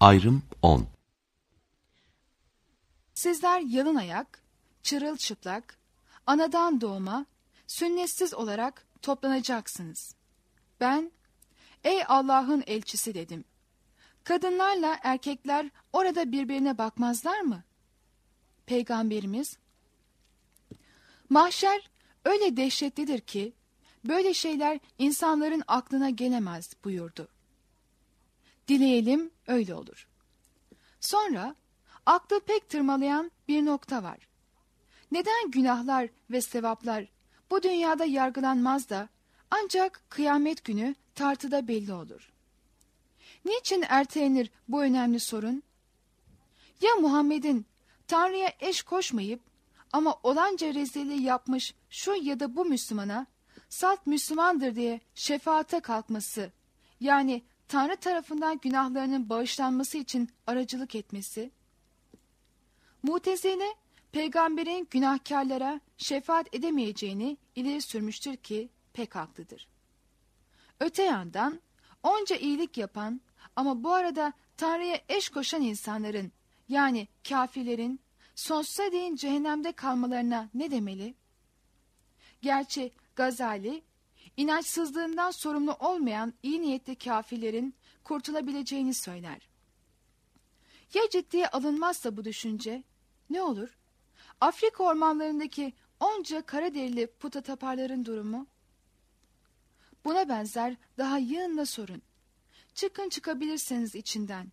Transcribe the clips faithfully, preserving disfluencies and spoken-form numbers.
Ayrım on. Sizler yalın ayak, çırılçıplak, anadan doğma, sünnetsiz olarak toplanacaksınız. Ben, ey Allah'ın elçisi dedim. Kadınlarla erkekler orada birbirine bakmazlar mı? Peygamberimiz, mahşer öyle dehşetlidir ki, böyle şeyler insanların aklına gelemez buyurdu. Dileyelim öyle olur. Sonra, aklı pek tırmalayan bir nokta var. Neden günahlar ve sevaplar bu dünyada yargılanmaz da ancak kıyamet günü tartıda belli olur? Niçin ertelenir bu önemli sorun? Ya Muhammed'in Tanrı'ya eş koşmayıp ama olanca rezilliği yapmış şu ya da bu Müslümana salt Müslümandır diye şefaate kalkması, yani Tanrı tarafından günahlarının bağışlanması için aracılık etmesi? Mutezile, peygamberin günahkarlara şefaat edemeyeceğini ileri sürmüştür ki pek haklıdır. Öte yandan onca iyilik yapan ama bu arada Tanrı'ya eş koşan insanların, yani kafirlerin sonsuza değin cehennemde kalmalarına ne demeli? Gerçi Gazali, inançsızlığından sorumlu olmayan iyi niyetli kafirlerin kurtulabileceğini söyler. Ya ciddiye alınmazsa bu düşünce ne olur? Afrika ormanlarındaki onca kara derili putataparların durumu? Buna benzer daha yığınla sorun. Çıkın çıkabilirseniz içinden.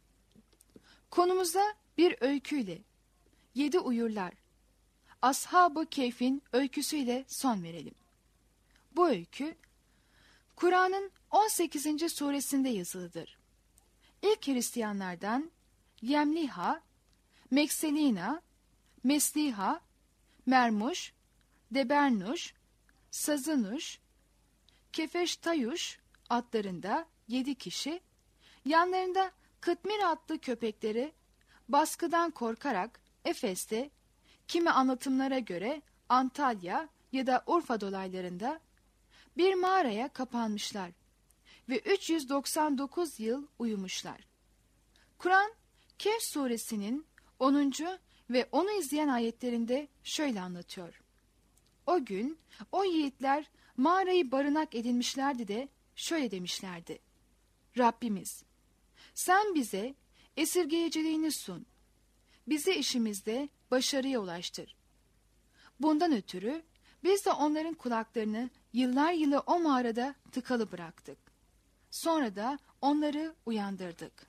Konumuza bir öyküyle, Yedi Uyurlar, Ashab-ı Kehf'in öyküsüyle son verelim. Bu öykü, Kur'an'ın on sekizinci suresinde yazılıdır. İlk Hristiyanlardan Yemliha, Mekselina, Mesliha, Mermuş, Debernuş, Sazınuş, Kefeştayuş adlarında yedi kişi, yanlarında Kıtmir adlı köpekleri baskıdan korkarak Efes'te, kimi anlatımlara göre Antalya ya da Urfa dolaylarında bir mağaraya kapanmışlar ve üç yüz doksan dokuz yıl uyumuşlar. Kur'an, Kehf suresinin onuncu ve onu izleyen ayetlerinde şöyle anlatıyor. O gün o yiğitler mağarayı barınak edinmişlerdi de şöyle demişlerdi. Rabbimiz, sen bize esirgeyiciliğini sun. Bizi işimizde başarıya ulaştır. Bundan ötürü biz de onların kulaklarını yıllar yılı o mağarada tıkalı bıraktık. Sonra da onları uyandırdık.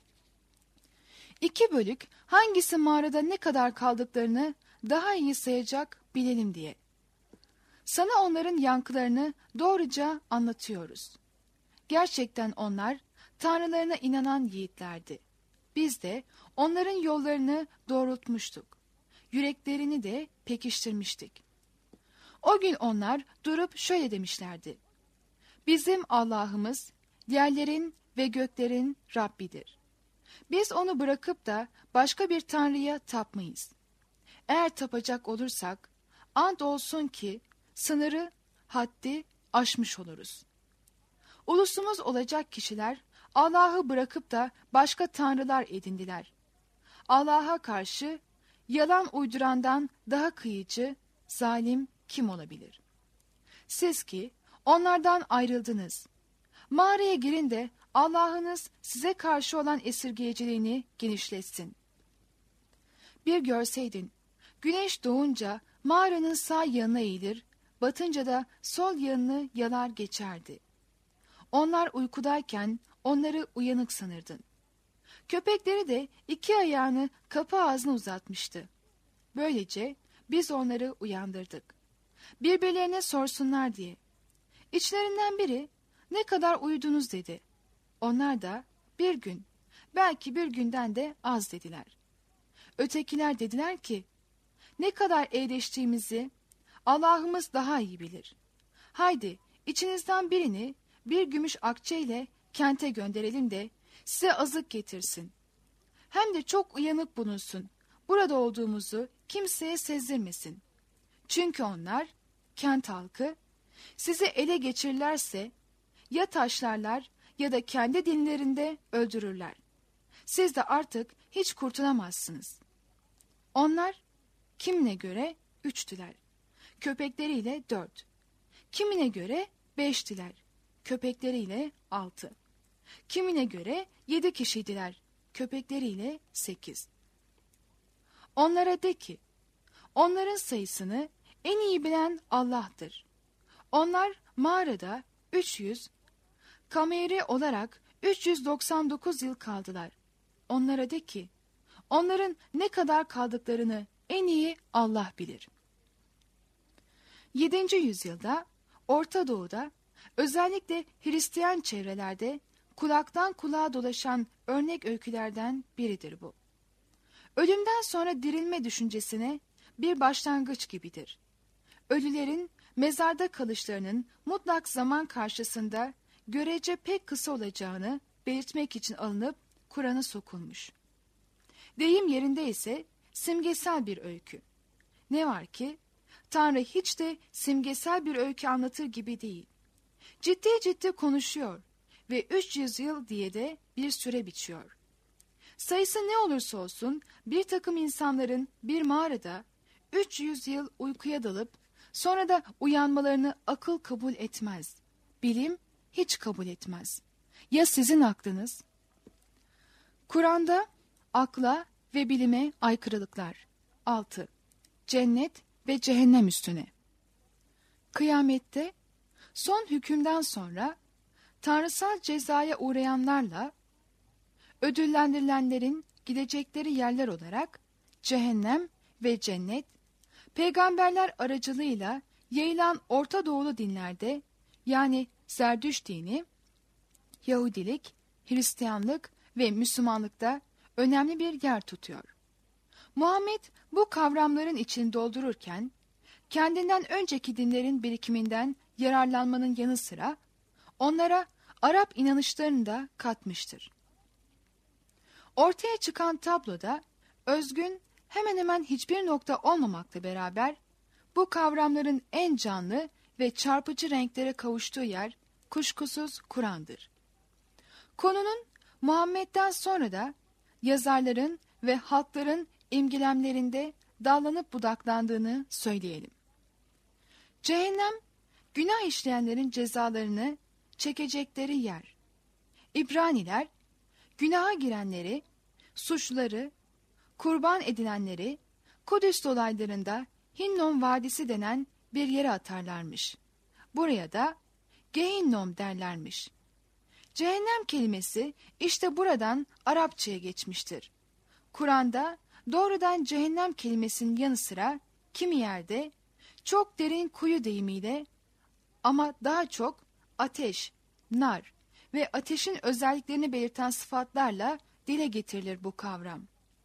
İki bölük hangisi mağarada ne kadar kaldıklarını daha iyi sayacak bilelim diye. Sana onların yankılarını doğruca anlatıyoruz. Gerçekten onlar tanrılarına inanan yiğitlerdi. Biz de onların yollarını doğrultmuştuk. Yüreklerini de pekiştirmiştik. O gün onlar durup şöyle demişlerdi. Bizim Allah'ımız yerlerin ve göklerin Rabbidir. Biz onu bırakıp da başka bir tanrıya tapmayız. Eğer tapacak olursak, ant olsun ki sınırı, haddi aşmış oluruz. Ulusumuz olacak kişiler Allah'ı bırakıp da başka tanrılar edindiler. Allah'a karşı yalan uydurandan daha kıyıcı, zalim kim olabilir? Siz ki onlardan ayrıldınız. Mağaraya girin de Allah'ınız size karşı olan esirgeyiciliğini genişletsin. Bir görseydin, güneş doğunca mağaranın sağ yanına eğilir, batınca da sol yanını yalar geçerdi. Onlar uykudayken onları uyanık sanırdın. Köpekleri de iki ayağını kapı ağzına uzatmıştı. Böylece biz onları uyandırdık. Birbirlerine sorsunlar diye. İçlerinden biri, ne kadar uyudunuz dedi. Onlar da bir gün, belki bir günden de az dediler. Ötekiler dediler ki, ne kadar eğleştiğimizi Allah'ımız daha iyi bilir. Haydi içinizden birini bir gümüş akçeyle kente gönderelim de size azık getirsin. Hem de çok uyanık bulunsun. Burada olduğumuzu kimseye sezdirmesin. Çünkü onlar, kent halkı, sizi ele geçirirlerse ya taşlarlar ya da kendi dinlerinde öldürürler. siz de artık hiç kurtulamazsınız. Onlar kimine göre üçtüler, köpekleriyle dört. Kimine göre beştiler, köpekleriyle altı. Kimine göre yedi kişiydiler, köpekleriyle sekiz. Onlara de ki, onların sayısını en iyi bilen Allah'tır. Onlar mağarada üç yüz, kameri olarak üç yüz doksan dokuz yıl kaldılar. Onlara de ki, onların ne kadar kaldıklarını en iyi Allah bilir. yedinci yüzyılda Orta Doğu'da, özellikle Hristiyan çevrelerde kulaktan kulağa dolaşan örnek öykülerden biridir bu. Ölümden sonra dirilme düşüncesine bir başlangıç gibidir. Ölülerin mezarda kalışlarının mutlak zaman karşısında görece pek kısa olacağını belirtmek için alınıp Kur'an'a sokulmuş. Deyim yerinde ise simgesel bir öykü. Ne var ki Tanrı hiç de simgesel bir öykü anlatır gibi değil. Ciddi ciddi konuşuyor ve üç yüz yıl diye de bir süre biçiyor. Sayısı ne olursa olsun bir takım insanların bir mağarada üç yüz yıl uykuya dalıp sonra da uyanmalarını akıl kabul etmez. Bilim hiç kabul etmez. Ya sizin aklınız? Kur'an'da akla ve bilime aykırılıklar. altı. Cennet ve cehennem üstüne. Kıyamette son hükümden sonra tanrısal cezaya uğrayanlarla ödüllendirilenlerin gidecekleri yerler olarak cehennem ve cennet, peygamberler aracılığıyla yayılan Orta Doğulu dinlerde, yani Zerdüşt dini, Yahudilik, Hristiyanlık ve Müslümanlıkta önemli bir yer tutuyor. Muhammed bu kavramların içini doldururken, kendinden önceki dinlerin birikiminden yararlanmanın yanı sıra onlara Arap inanışlarını da katmıştır. Ortaya çıkan tabloda özgün hemen hemen hiçbir nokta olmamakla beraber bu kavramların en canlı ve çarpıcı renklere kavuştuğu yer kuşkusuz Kur'an'dır. Konunun Muhammed'den sonra da yazarların ve halkların imgelemlerinde dallanıp budaklandığını söyleyelim. Cehennem, günah işleyenlerin cezalarını çekecekleri yer. İbraniler, günaha girenleri, suçluları, kurban edilenleri Kudüs dolaylarında Hinnom Vadisi denen bir yere atarlarmış. Buraya da Gehinnom derlermiş. Cehennem kelimesi işte buradan Arapçaya geçmiştir. Kur'an'da doğrudan cehennem kelimesinin yanı sıra kimi yerde çok derin kuyu deyimiyle ama daha çok ateş, nar ve ateşin özelliklerini belirten sıfatlarla dile getirilir bu kavram.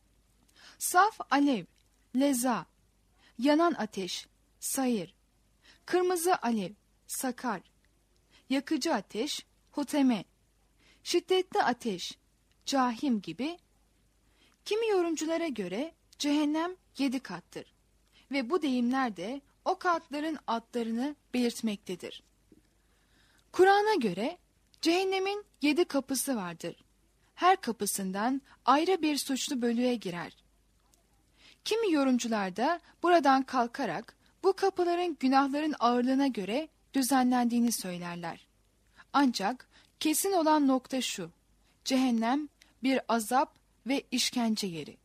Saf alev, leza, yanan ateş, sayır, kırmızı alev, sakar, yakıcı ateş, huteme, şiddetli ateş, cahim gibi. Kimi yorumculara göre cehennem yedi kattır ve bu deyimler de o katların adlarını belirtmektedir. Kur'an'a göre cehennemin yedi kapısı vardır. Her kapısından ayrı bir suçlu bölüğe girer. Kimi yorumcular da buradan kalkarak bu kapıların günahların ağırlığına göre düzenlendiğini söylerler. Ancak kesin olan nokta şu: cehennem bir azap ve işkence yeri.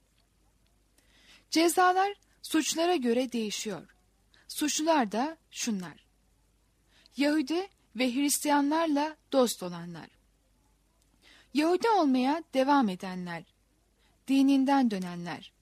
Cezalar suçlara göre değişiyor. Suçlular da şunlar: Yahudi ve Hristiyanlarla dost olanlar, Yahudi olmaya devam edenler, dininden dönenler,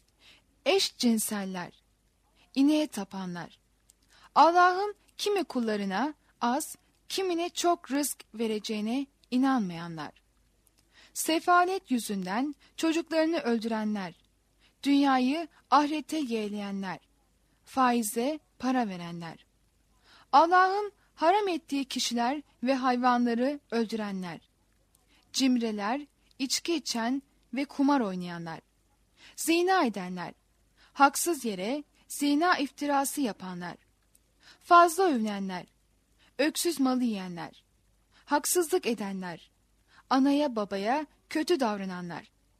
eşcinseller, ineğe tapanlar, Allah'ın kimi kullarına az, kimine çok rızk vereceğine inanmayanlar, sefalet yüzünden çocuklarını öldürenler, dünyayı ahirete yeğleyenler, faize para verenler, Allah'ın haram ettiği kişiler ve hayvanları öldürenler, cimreler, içki içen ve kumar oynayanlar, zina edenler, haksız yere zina iftirası yapanlar, fazla övünenler, öksüz malı yiyenler, haksızlık edenler, anaya babaya kötü davrananlar,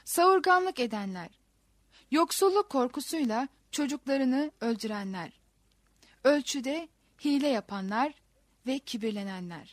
savurganlık edenler, yoksulluk korkusuyla çocuklarını öldürenler, ölçüde hile yapanlar ve kibirlenenler.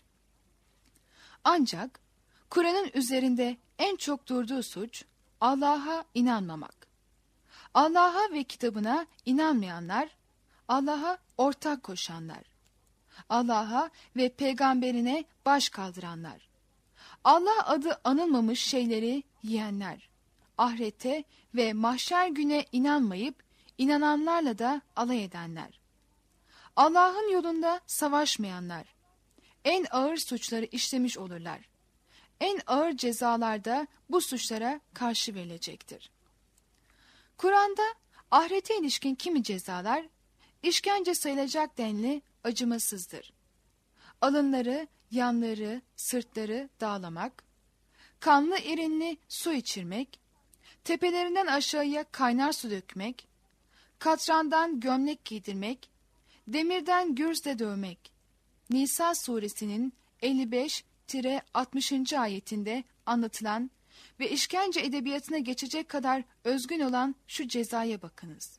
Ancak Kur'an'ın üzerinde en çok durduğu suç Allah'a inanmamak. Allah'a ve kitabına inanmayanlar, Allah'a ortak koşanlar, Allah'a ve peygamberine baş kaldıranlar, Allah adı anılmamış şeyleri yiyenler, ahirete ve mahşer güne inanmayıp inananlarla da alay edenler, Allah'ın yolunda savaşmayanlar, en ağır suçları işlemiş olurlar. En ağır cezalar da bu suçlara karşı verilecektir. Kur'an'da ahirete ilişkin kimi cezalar, işkence sayılacak denli acımasızdır. Alınları, yanları, sırtları dağlamak, kanlı irinli su içirmek, tepelerinden aşağıya kaynar su dökmek, katrandan gömlek giydirmek, demirden gürzle dövmek. Nisa suresinin elli beş altmışıncı ayetinde anlatılan ve işkence edebiyatına geçecek kadar özgün olan şu cezaya bakınız.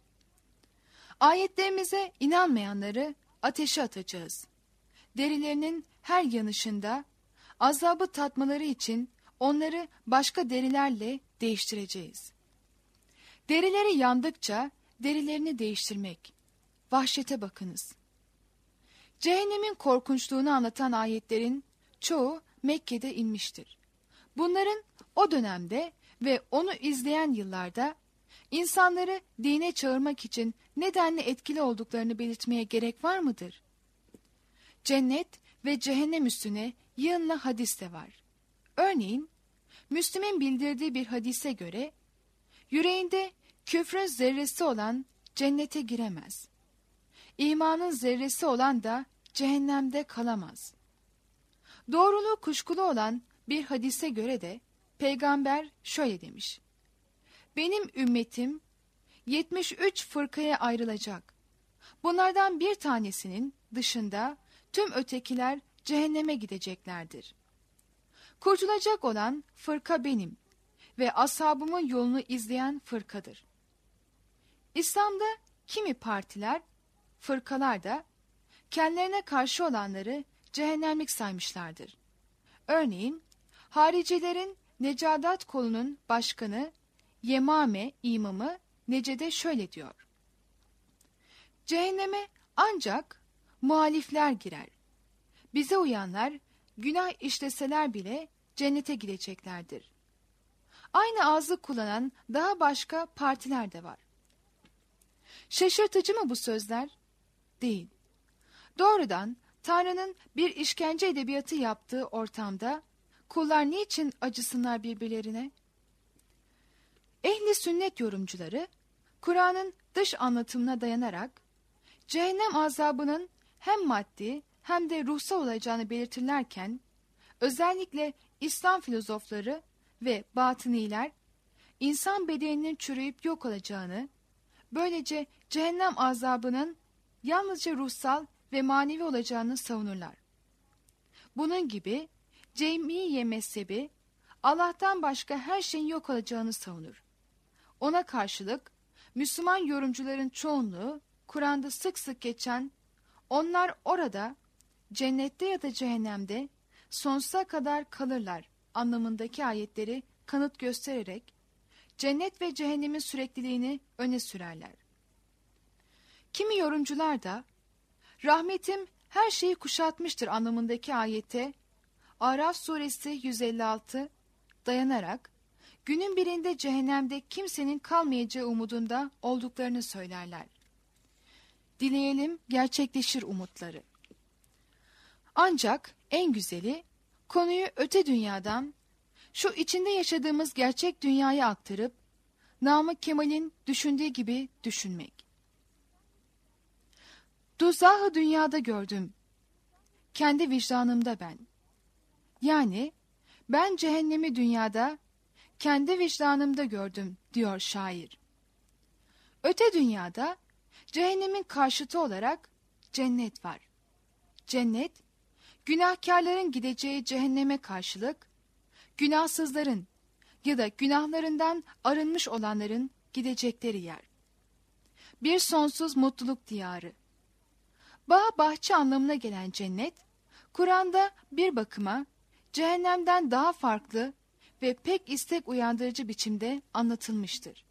Ayetlerimize inanmayanları ateşe atacağız. Derilerinin her yanışında azabı tatmaları için onları başka derilerle değiştireceğiz. Derileri yandıkça derilerini değiştirmek. Vahşete bakınız. Cehennemin korkunçluğunu anlatan ayetlerin çoğu Mekke'de inmiştir. Bunların o dönemde ve onu izleyen yıllarda insanları dine çağırmak için nedenle etkili olduklarını belirtmeye gerek var mıdır? Cennet ve cehennem üstüne yığınla hadis de var. Örneğin, Müslim'in bildirdiği bir hadise göre, yüreğinde küfrün zerresi olan cennete giremez. İmanın zerresi olan da cehennemde kalamaz. Doğruluğu kuşkulu olan bir hadise göre de peygamber şöyle demiş: benim ümmetim yetmiş üç fırkaya ayrılacak. Bunlardan bir tanesinin dışında tüm ötekiler cehenneme gideceklerdir. Kurtulacak olan fırka benim ve ashabımın yolunu izleyen fırkadır. İslam'da kimi partiler, fırkalar da kendilerine karşı olanları cehennemlik saymışlardır. Örneğin, haricilerin Necadat kolunun başkanı Yemame imamı Necede şöyle diyor: cehenneme ancak muhalifler girer. Bize uyanlar günah işleseler bile cennete gideceklerdir. Aynı ağzı kullanan daha başka partiler de var. Şaşırtıcı mı bu sözler? Değil. Doğrudan Tanrı'nın bir işkence edebiyatı yaptığı ortamda kullar niçin acısınlar birbirlerine? Ehli sünnet yorumcuları Kur'an'ın dış anlatımına dayanarak cehennem azabının hem maddi hem de ruhsal olacağını belirtirlerken, özellikle İslam filozofları ve batıniler insan bedeninin çürüyüp yok olacağını, böylece cehennem azabının yalnızca ruhsal ve manevi olacağını savunurlar. Bunun gibi Cemîye mezhebi Allah'tan başka her şeyin yok olacağını savunur. Ona karşılık Müslüman yorumcuların çoğunluğu Kur'an'da sık sık geçen "onlar orada, cennette ya da cehennemde sonsuza kadar kalırlar" anlamındaki ayetleri kanıt göstererek cennet ve cehennemin sürekliliğini öne sürerler. Kimi yorumcular da rahmetim her şeyi kuşatmıştır anlamındaki ayete Araf suresi yüz elli altı dayanarak günün birinde cehennemde kimsenin kalmayacağı umudunda olduklarını söylerler. Dileyelim gerçekleşir umutları. Ancak en güzeli konuyu öte dünyadan şu içinde yaşadığımız gerçek dünyaya aktarıp Namık Kemal'in düşündüğü gibi düşünmek. Duzahı dünyada gördüm, kendi vicdanımda ben. Yani ben cehennemi dünyada, kendi vicdanımda gördüm diyor şair. Öte dünyada cehennemin karşıtı olarak cennet var. Cennet, günahkarların gideceği cehenneme karşılık, günahsızların ya da günahlarından arınmış olanların gidecekleri yer. Bir sonsuz mutluluk diyarı. Bağ bahçe anlamına gelen cennet, Kur'an'da bir bakıma cehennemden daha farklı ve pek istek uyandırıcı biçimde anlatılmıştır.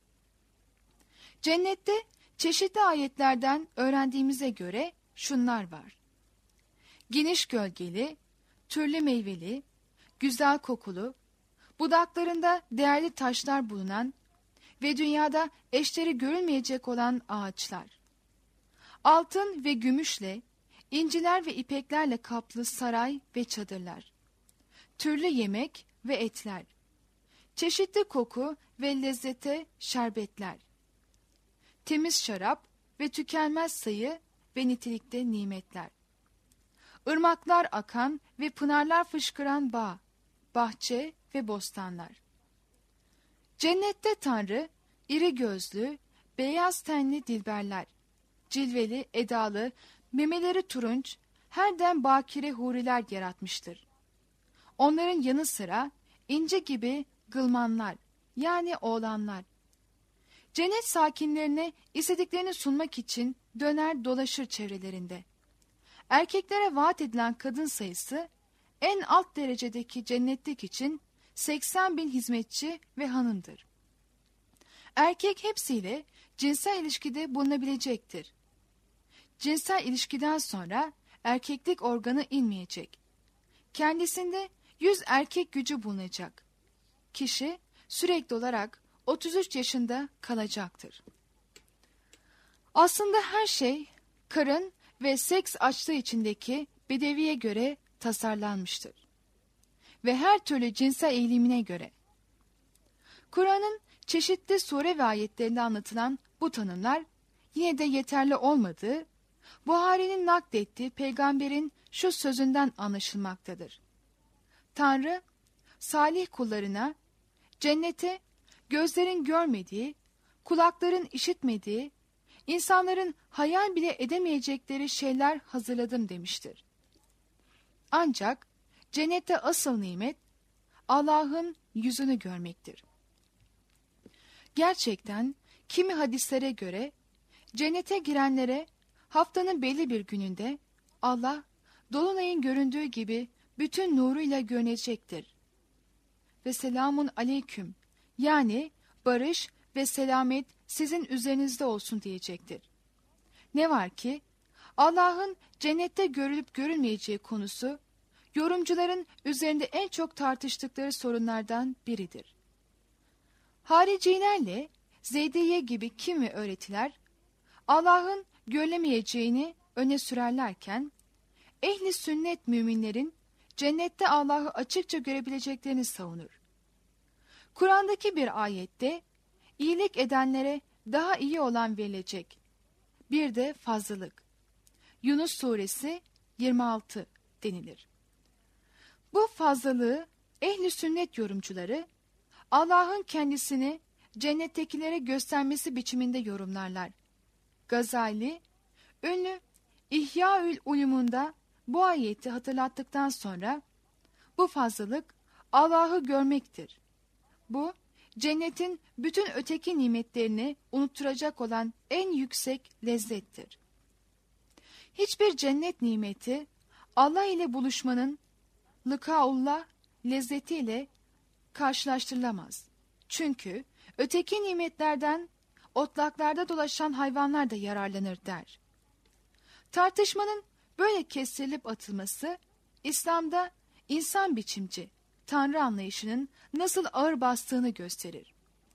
Cennette çeşitli ayetlerden öğrendiğimize göre şunlar var. Geniş gölgeli, türlü meyveli, güzel kokulu, budaklarında değerli taşlar bulunan ve dünyada eşleri görülmeyecek olan ağaçlar. Altın ve gümüşle, inciler ve ipeklerle kaplı saray ve çadırlar. Türlü yemek ve etler. Çeşitli koku ve lezzete şerbetler. Temiz şarap ve tükenmez sayı ve nitelikte nimetler. Irmaklar akan ve pınarlar fışkıran bağ, bahçe ve bostanlar. Cennette Tanrı, iri gözlü, beyaz tenli dilberler, cilveli, edalı, memeleri turunç, her dem bakire huriler yaratmıştır. Onların yanı sıra ince gibi gılmanlar, yani oğlanlar. Cennet sakinlerine istediklerini sunmak için döner dolaşır çevrelerinde. Erkeklere vaat edilen kadın sayısı en alt derecedeki cennetlik için seksen bin hizmetçi ve hanımdır. Erkek hepsiyle cinsel ilişkide bulunabilecektir. Cinsel ilişkiden sonra erkeklik organı inmeyecek. Kendisinde yüz erkek gücü bulunacak. Kişi sürekli olarak otuz üç yaşında kalacaktır. Aslında her şey karın ve seks açlığı içindeki bedeviye göre tasarlanmıştır. Ve her türlü cinsel eğilimine göre. Kur'an'ın çeşitli sure ve ayetlerinde anlatılan bu tanımlar yine de yeterli olmadığı, Buhari'nin naklettiği peygamberin şu sözünden anlaşılmaktadır. Tanrı, salih kullarına cennete gözlerin görmediği, kulakların işitmediği, insanların hayal bile edemeyecekleri şeyler hazırladım demiştir. Ancak cennette asıl nimet Allah'ın yüzünü görmektir. Gerçekten kimi hadislere göre cennete girenlere haftanın belli bir gününde Allah dolunayın göründüğü gibi bütün nuruyla görünecektir. Ve selamun aleyküm, yani barış ve selamet sizin üzerinizde olsun diyecektir. Ne var ki Allah'ın cennette görülüp görülmeyeceği konusu yorumcuların üzerinde en çok tartıştıkları sorunlardan biridir. Haricilerle Zeydiye gibi kimi öğretiler Allah'ın görülemeyeceğini öne sürerlerken ehli sünnet müminlerin cennette Allah'ı açıkça görebileceklerini savunur. Kur'an'daki bir ayette iyilik edenlere daha iyi olan verilecek. Bir de fazlalık. Yunus suresi yirmi altı denilir. Bu fazlalığı ehli sünnet yorumcuları Allah'ın kendisini cennettekilere göstermesi biçiminde yorumlarlar. Gazali, ünlü İhya-ül Ulum'unda bu ayeti hatırlattıktan sonra bu fazlalık Allah'ı görmektir. Bu, cennetin bütün öteki nimetlerini unutturacak olan en yüksek lezzettir. Hiçbir cennet nimeti Allah ile buluşmanın likaullah lezzetiyle karşılaştırılamaz. Çünkü öteki nimetlerden otlaklarda dolaşan hayvanlar da yararlanır der. Tartışmanın böyle kestirilip atılması, İslam'da insan biçimci, Tanrı anlayışının nasıl ağır bastığını gösterir.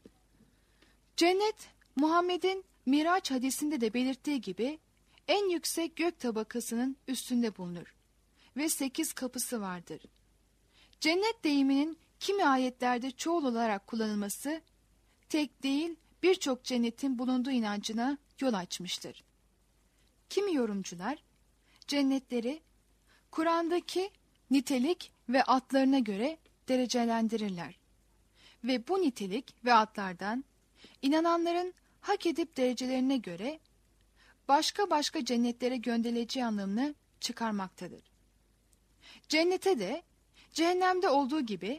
Cennet, Muhammed'in Miraç hadisinde de belirttiği gibi en yüksek gök tabakasının üstünde bulunur ve sekiz kapısı vardır. Cennet deyiminin kimi ayetlerde çoğul olarak kullanılması, tek değil birçok cennetin bulunduğu inancına yol açmıştır. Kimi yorumcular, cennetleri Kur'an'daki nitelik ve adlarına göre derecelendirirler. Ve bu nitelik ve adlardan inananların hak edip derecelerine göre başka başka cennetlere gönderileceği anlamını çıkarmaktadır. Cennete de cehennemde olduğu gibi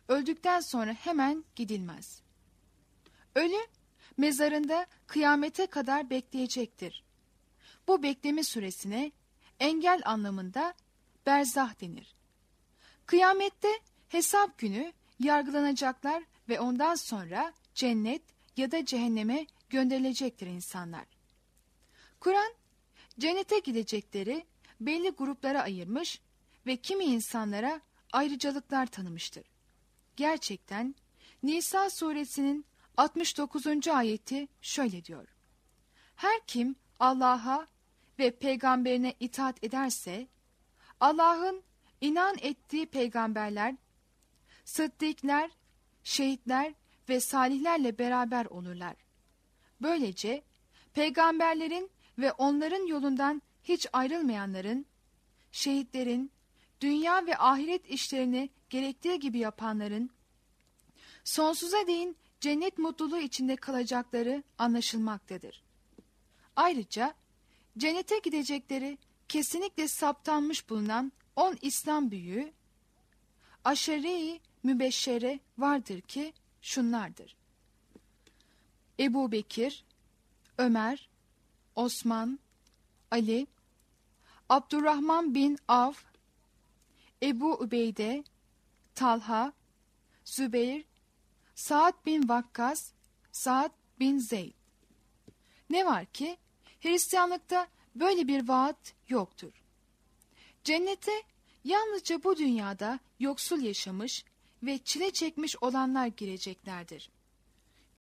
öldükten sonra hemen gidilmez. Ölü, mezarında kıyamete kadar bekleyecektir. Bu bekleme süresine engel anlamında berzah denir. Kıyamette hesap günü yargılanacaklar ve ondan sonra cennet ya da cehenneme gönderilecektir insanlar. Kur'an, cennete gidecekleri belli gruplara ayırmış ve kimi insanlara ayrıcalıklar tanımıştır. Gerçekten Nisa suresinin altmış dokuzuncu ayeti şöyle diyor: Her kim Allah'a ve peygamberine itaat ederse, Allah'ın inan ettiği peygamberler, sıddıklar, şehitler ve salihlerle beraber olurlar. Böylece peygamberlerin ve onların yolundan hiç ayrılmayanların, şehitlerin, dünya ve ahiret işlerini gerektiği gibi yapanların, sonsuza değin cennet mutluluğu içinde kalacakları anlaşılmaktadır. Ayrıca cennete gidecekleri kesinlikle saptanmış bulunan on İslam büyüğü, aşere-i mübeşşere vardır ki şunlardır: Ebu Bekir, Ömer, Osman, Ali, Abdurrahman bin Avf, Ebu Übeyde, Talha, Zübeyir, Sa'd bin Vakkas, Sa'd bin Zeyd. Ne var ki Hristiyanlıkta böyle bir vaat yoktur. Cennete yalnızca bu dünyada yoksul yaşamış ve çile çekmiş olanlar gireceklerdir.